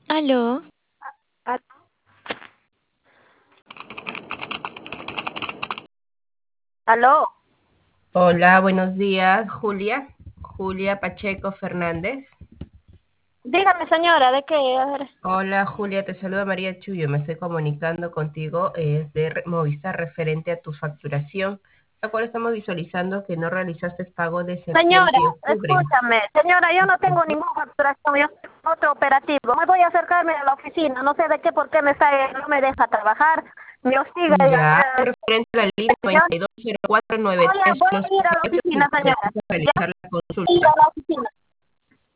Aló, Ah, aló, Hola, buenos días, Julia. Julia Pacheco Fernández. dígame señora, ¿de qué? A ver. Hola, Julia, te saluda María Chuyo. Me estoy comunicando contigo de Movistar referente a tu facturación, la cual estamos visualizando que no realizaste pago de Señora, septiembre y octubre. escúchame, señora, yo no tengo ninguna facturación, yo tengo otro operativo. Me voy a acercarme a la oficina, no sé de qué, por qué no me deja trabajar, me hostiga. Ya, referente a la línea Señor, 920493 voy a ir a la oficina, si señora. deseas Ya, realizar la ir a consulta. la oficina.